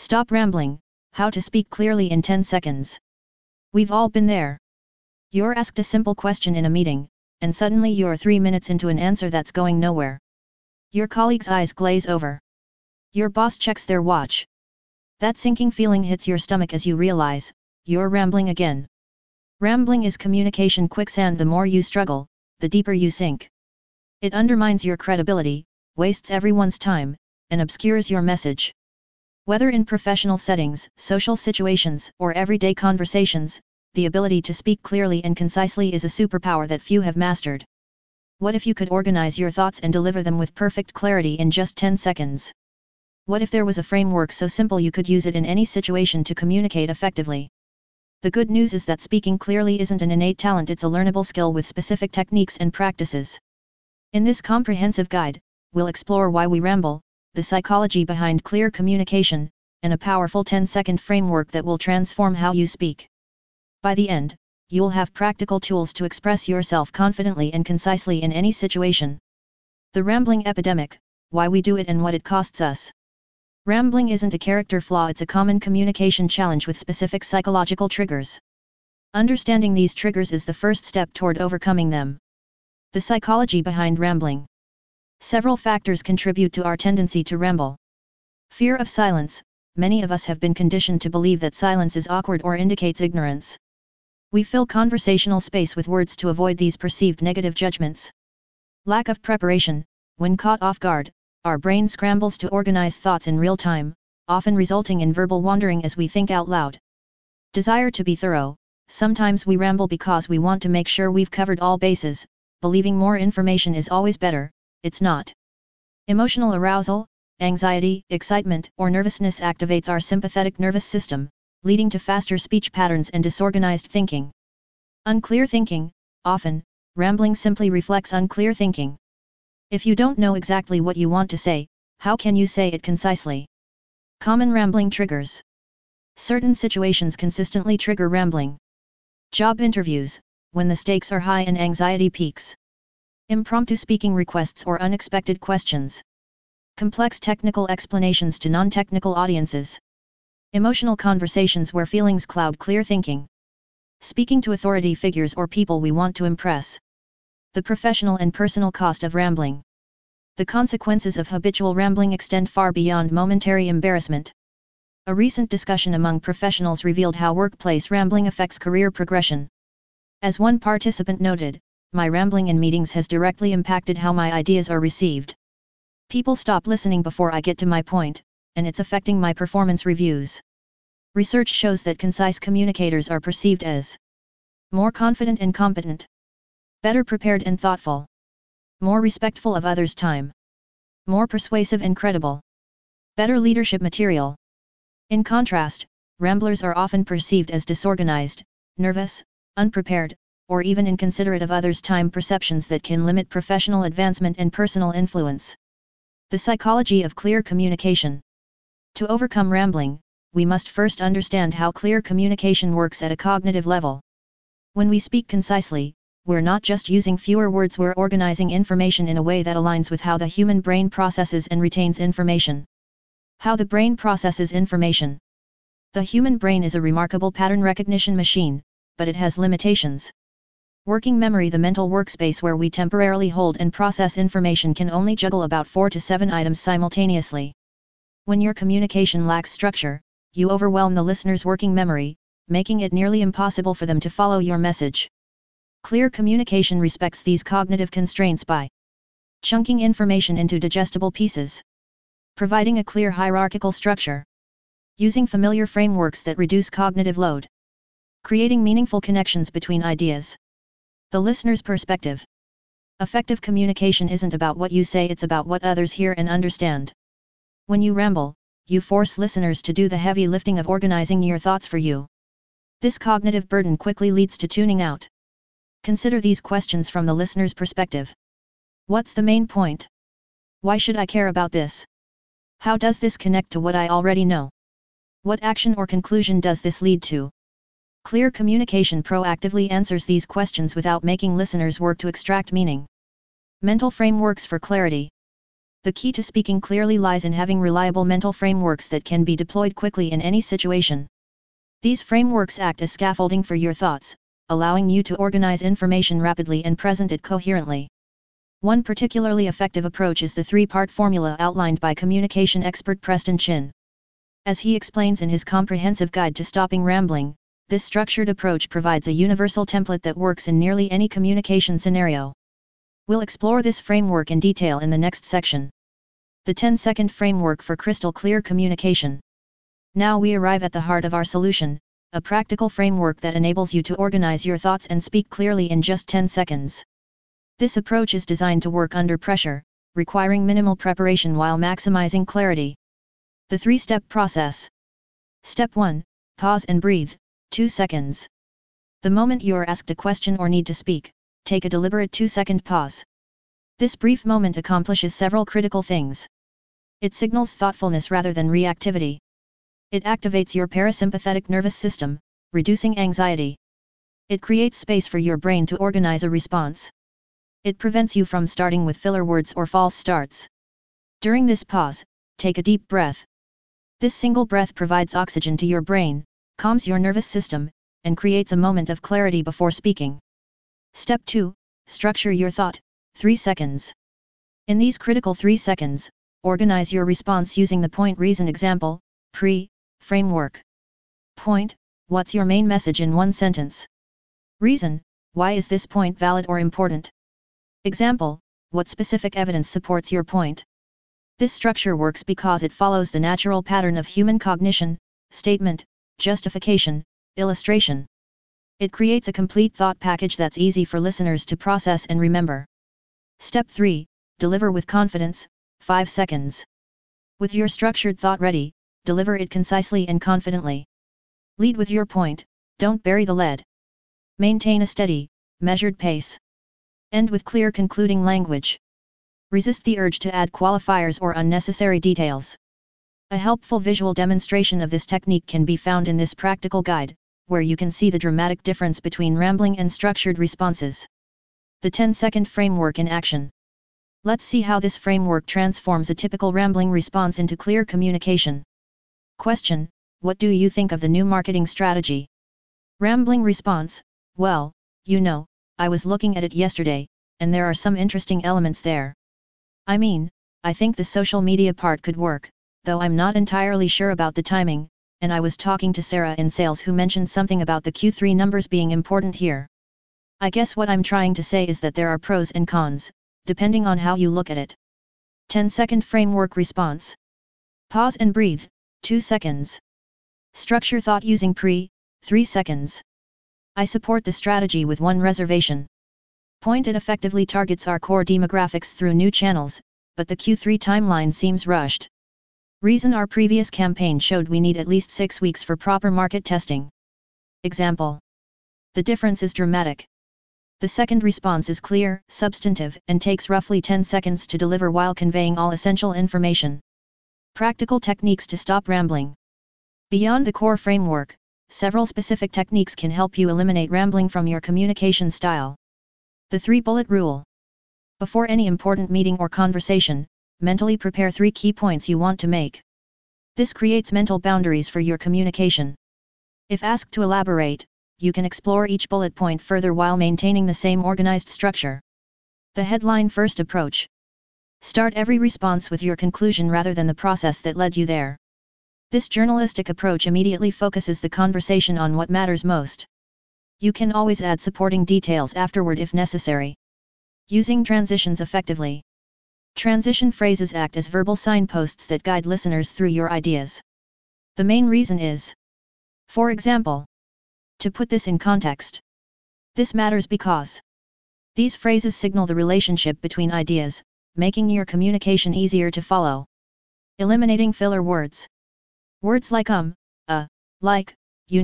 Stop rambling, how to speak clearly in 10 seconds. We've all been there. You're asked a simple question in a meeting, and suddenly you're 3 minutes into an answer that's going nowhere. Your colleague's eyes glaze over. Your boss checks their watch. That sinking feeling hits your stomach as you realize, you're rambling again. Rambling is communication quicksand. The more you struggle, the deeper you sink. It undermines your credibility, wastes everyone's time, and obscures your message. Whether in professional settings, social situations, or everyday conversations, the ability to speak clearly and concisely is a superpower that few have mastered. What if you could organize your thoughts and deliver them with perfect clarity in just 10 seconds? What if there was a framework so simple you could use it in any situation to communicate effectively? The good news is that speaking clearly isn't an innate talent, it's a learnable skill with specific techniques and practices. In this comprehensive guide, we'll explore why we ramble, the psychology behind clear communication, and a powerful 10-second framework that will transform how you speak. By the end, you'll have practical tools to express yourself confidently and concisely in any situation. The rambling epidemic, why we do it and what it costs us. Rambling isn't a character flaw, it's a common communication challenge with specific psychological triggers. Understanding these triggers is the first step toward overcoming them. The psychology behind rambling. Several factors contribute to our tendency to ramble. Fear of silence. Many of us have been conditioned to believe that silence is awkward or indicates ignorance. We fill conversational space with words to avoid these perceived negative judgments. Lack of preparation. When caught off guard, our brain scrambles to organize thoughts in real time, often resulting in verbal wandering as we think out loud. Desire to be thorough. Sometimes we ramble because we want to make sure we've covered all bases, believing more information is always better. It's not. Emotional arousal, anxiety, excitement, or nervousness activates our sympathetic nervous system, leading to faster speech patterns and disorganized thinking. Unclear thinking. Often, rambling simply reflects unclear thinking. If you don't know exactly what you want to say, how can you say it concisely? Common rambling triggers. Certain situations consistently trigger rambling. Job interviews, when the stakes are high and anxiety peaks. Impromptu speaking requests or unexpected questions. Complex technical explanations to non-technical audiences. Emotional conversations where feelings cloud clear thinking. Speaking to authority figures or people we want to impress. The professional and personal cost of rambling. The consequences of habitual rambling extend far beyond momentary embarrassment. A recent discussion among professionals revealed how workplace rambling affects career progression. As one participant noted, "My rambling in meetings has directly impacted how my ideas are received. People stop listening before I get to my point, and it's affecting my performance reviews." Research shows that concise communicators are perceived as more confident and competent, better prepared and thoughtful, more respectful of others' time, more persuasive and credible, better leadership material. In contrast, ramblers are often perceived as disorganized, nervous, unprepared, or even inconsiderate of others' time, perceptions that can limit professional advancement and personal influence. The psychology of clear communication. To overcome rambling, we must first understand how clear communication works at a cognitive level. When we speak concisely, we're not just using fewer words, we're organizing information in a way that aligns with how the human brain processes and retains information. How the brain processes information. The human brain is a remarkable pattern recognition machine, but it has limitations. Working memory, the mental workspace where we temporarily hold and process information, can only juggle about 4 to 7 items simultaneously. When your communication lacks structure, you overwhelm the listener's working memory, making it nearly impossible for them to follow your message. Clear communication respects these cognitive constraints by chunking information into digestible pieces, providing a clear hierarchical structure, using familiar frameworks that reduce cognitive load, creating meaningful connections between ideas. The listener's perspective. Effective communication isn't about what you say, it's about what others hear and understand. When you ramble, you force listeners to do the heavy lifting of organizing your thoughts for you. This cognitive burden quickly leads to tuning out. Consider these questions from the listener's perspective. What's the main point? Why should I care about this? How does this connect to what I already know? What action or conclusion does this lead to? Clear communication proactively answers these questions without making listeners work to extract meaning. Mental frameworks for clarity. The key to speaking clearly lies in having reliable mental frameworks that can be deployed quickly in any situation. These frameworks act as scaffolding for your thoughts, allowing you to organize information rapidly and present it coherently. One particularly effective approach is the three-part formula outlined by communication expert Preston Chin. As he explains in his comprehensive guide to stopping rambling, this structured approach provides a universal template that works in nearly any communication scenario. We'll explore this framework in detail in the next section. The 10-second framework for crystal clear communication. Now we arrive at the heart of our solution, a practical framework that enables you to organize your thoughts and speak clearly in just 10 seconds. This approach is designed to work under pressure, requiring minimal preparation while maximizing clarity. The three-step process. Step 1. Pause and breathe, 2 seconds. The moment you are asked a question or need to speak, take a deliberate 2-second pause. This brief moment accomplishes several critical things. It signals thoughtfulness rather than reactivity. It activates your parasympathetic nervous system, reducing anxiety. It creates space for your brain to organize a response. It prevents you from starting with filler words or false starts. During this pause, take a deep breath. This single breath provides oxygen to your brain, calms your nervous system, and creates a moment of clarity before speaking. Step 2. Structure your thought, 3 seconds. In these critical 3 seconds, organize your response using the point-reason example, framework. Point, what's your main message in one sentence? Reason, why is this point valid or important? Example, what specific evidence supports your point? This structure works because it follows the natural pattern of human cognition: statement, justification, illustration. It creates a complete thought package that's easy for listeners to process and remember. Step 3. Deliver with confidence, 5 seconds. With your structured thought ready, deliver it concisely and confidently. Lead with your point, don't bury the lead. Maintain a steady, measured pace. End with clear concluding language. Resist the urge to add qualifiers or unnecessary details. A helpful visual demonstration of this technique can be found in this practical guide, where you can see the dramatic difference between rambling and structured responses. The 10-second framework in action. Let's see how this framework transforms a typical rambling response into clear communication. Question: what do you think of the new marketing strategy? Rambling response: well, I was looking at it yesterday, and there are some interesting elements there. I think the social media part could work, though I'm not entirely sure about the timing, and I was talking to Sarah in sales who mentioned something about the Q3 numbers being important here. I guess what I'm trying to say is that there are pros and cons, depending on how you look at it. 10-second framework response. Pause and breathe, 2 seconds. Structure thought using 3 seconds. I support the strategy with one reservation. Point: it effectively targets our core demographics through new channels, but the Q3 timeline seems rushed. Reason: our previous campaign showed we need at least 6 weeks for proper market testing. Example. The difference is dramatic. The second response is clear, substantive, and takes roughly 10 seconds to deliver while conveying all essential information. Practical techniques to stop rambling. Beyond the core framework, several specific techniques can help you eliminate rambling from your communication style. The 3-bullet rule. Before any important meeting or conversation, mentally prepare 3 key points you want to make. This creates mental boundaries for your communication. If asked to elaborate, you can explore each bullet point further while maintaining the same organized structure. The headline first approach. Start every response with your conclusion rather than the process that led you there. This journalistic approach immediately focuses the conversation on what matters most. You can always add supporting details afterward if necessary. Using transitions effectively. Transition phrases act as verbal signposts that guide listeners through your ideas. The main reason is, for example, to put this in context. This matters because. These phrases signal the relationship between ideas, making your communication easier to follow. Eliminating filler words. Words like like,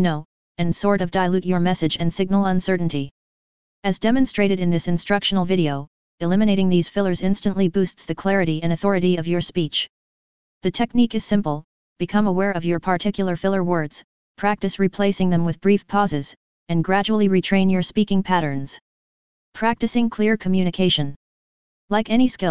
and sort of dilute your message and signal uncertainty. As demonstrated in this instructional video, eliminating these fillers instantly boosts the clarity and authority of your speech. The technique is simple: become aware of your particular filler words, practice replacing them with brief pauses, and gradually retrain your speaking patterns. Practicing clear communication. Like any skill,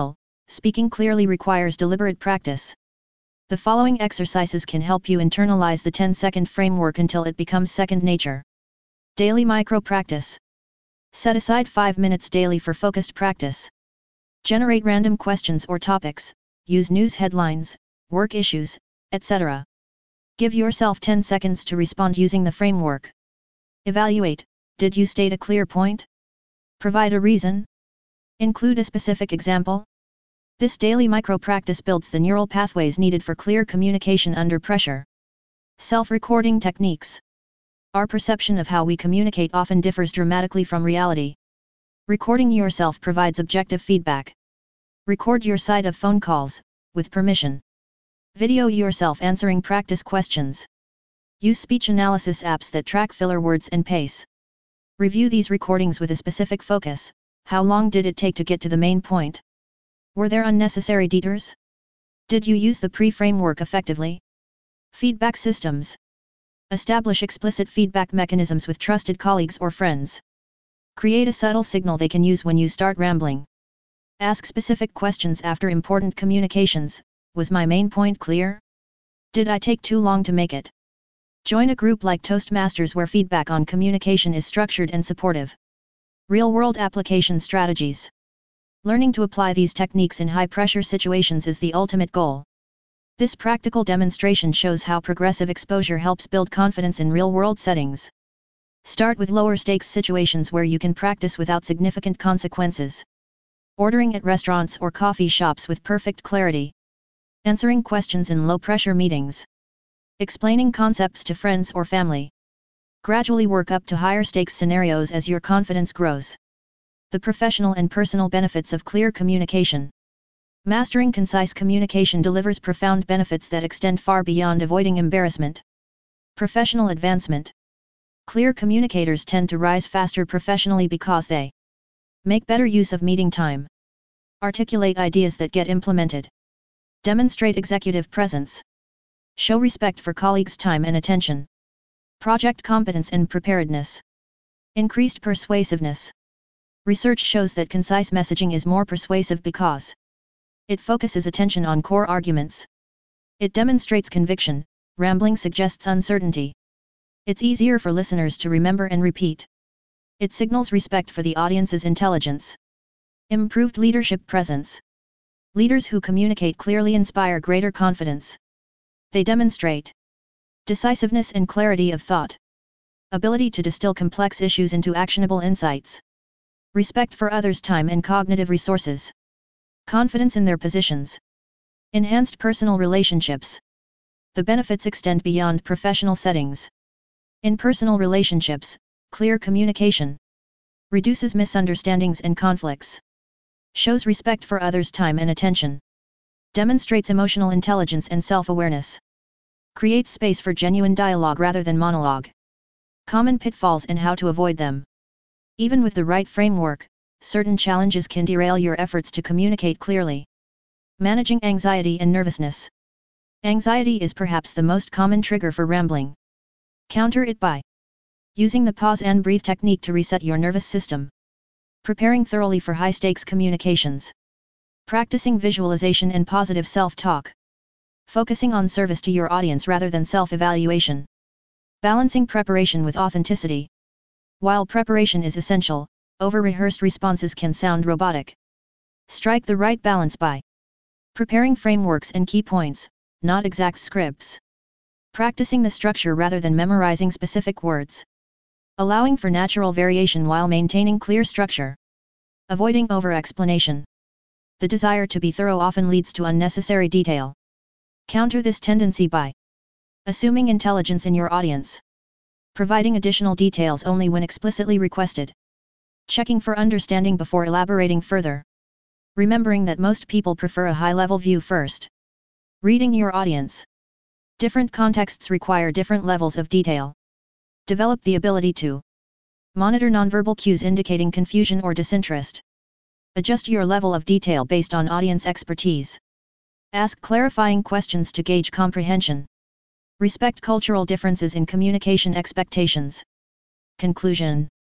speaking clearly requires deliberate practice. The following exercises can help you internalize the 10-second framework until it becomes second nature. Daily micro practice. Set aside 5 minutes daily for focused practice. Generate random questions or topics, use news headlines, work issues, etc. Give yourself 10 seconds to respond using the framework. Evaluate, did you state a clear point? Provide a reason? Include a specific example? This daily micro practice builds the neural pathways needed for clear communication under pressure. Self-recording techniques. Our perception of how we communicate often differs dramatically from reality. Recording yourself provides objective feedback. Record your side of phone calls, with permission. Video yourself answering practice questions. Use speech analysis apps that track filler words and pace. Review these recordings with a specific focus. How long did it take to get to the main point? Were there unnecessary detours? Did you use the pre-framework effectively? Feedback systems. Establish explicit feedback mechanisms with trusted colleagues or friends. Create a subtle signal they can use when you start rambling. Ask specific questions after important communications. Was my main point clear? Did I take too long to make it? Join a group like Toastmasters where feedback on communication is structured and supportive. Real-world application strategies. Learning to apply these techniques in high-pressure situations is the ultimate goal. This practical demonstration shows how progressive exposure helps build confidence in real-world settings. Start with lower-stakes situations where you can practice without significant consequences. Ordering at restaurants or coffee shops with perfect clarity. Answering questions in low-pressure meetings. Explaining concepts to friends or family. Gradually work up to higher-stakes scenarios as your confidence grows. The professional and personal benefits of clear communication. Mastering concise communication delivers profound benefits that extend far beyond avoiding embarrassment. Professional advancement. Clear communicators tend to rise faster professionally because they make better use of meeting time. Articulate ideas that get implemented. Demonstrate executive presence. Show respect for colleagues' time and attention. Project competence and preparedness. Increased persuasiveness. Research shows that concise messaging is more persuasive because it focuses attention on core arguments. It demonstrates conviction. Rambling suggests uncertainty. It's easier for listeners to remember and repeat. It signals respect for the audience's intelligence. Improved leadership presence. Leaders who communicate clearly inspire greater confidence. They demonstrate decisiveness and clarity of thought. Ability to distill complex issues into actionable insights. Respect for others' time and cognitive resources. Confidence in their positions. Enhanced personal relationships. The benefits extend beyond professional settings. In personal relationships, clear communication reduces misunderstandings and conflicts. Shows respect for others' time and attention. Demonstrates emotional intelligence and self-awareness. Creates space for genuine dialogue rather than monologue. Common pitfalls and how to avoid them. Even with the right framework, certain challenges can derail your efforts to communicate clearly. Managing anxiety and nervousness. Anxiety is perhaps the most common trigger for rambling. Counter it by using the pause and breathe technique to reset your nervous system. Preparing thoroughly for high-stakes communications. Practicing visualization and positive self-talk. Focusing on service to your audience rather than self-evaluation. Balancing preparation with authenticity. While preparation is essential, over-rehearsed responses can sound robotic. Strike the right balance by preparing frameworks and key points, not exact scripts. Practicing the structure rather than memorizing specific words. Allowing for natural variation while maintaining clear structure. Avoiding over-explanation. The desire to be thorough often leads to unnecessary detail. Counter this tendency by assuming intelligence in your audience. Providing additional details only when explicitly requested. Checking for understanding before elaborating further. Remembering that most people prefer a high-level view first. Reading your audience. Different contexts require different levels of detail. Develop the ability to monitor nonverbal cues indicating confusion or disinterest. Adjust your level of detail based on audience expertise. Ask clarifying questions to gauge comprehension. Respect cultural differences in communication expectations. Conclusion.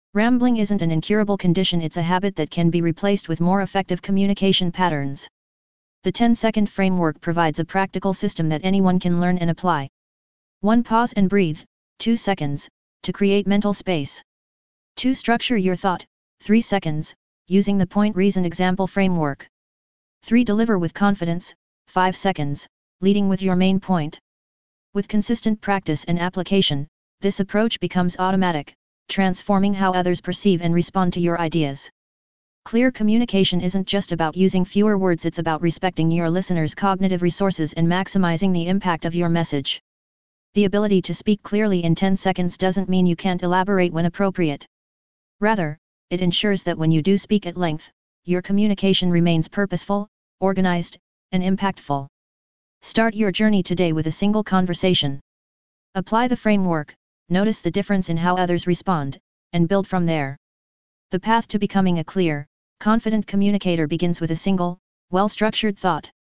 Rambling isn't an incurable condition, it's a habit that can be replaced with more effective communication patterns. The 10-second framework provides a practical system that anyone can learn and apply. 1. Pause and breathe. 2 seconds, to create mental space. 2. Structure your thought. 3 seconds, using the point reason example framework. 3. Deliver with confidence. 5 seconds, leading with your main point. With consistent practice and application, this approach becomes automatic, transforming how others perceive and respond to your ideas. Clear communication isn't just about using fewer words, it's about respecting your listeners' cognitive resources and maximizing the impact of your message. The ability to speak clearly in 10 seconds doesn't mean you can't elaborate when appropriate. Rather, it ensures that when you do speak at length, your communication remains purposeful, organized, and impactful. Start your journey today with a single conversation. Apply the framework, notice the difference in how others respond, and build from there. The path to becoming a clear, confident communicator begins with a single, well-structured thought.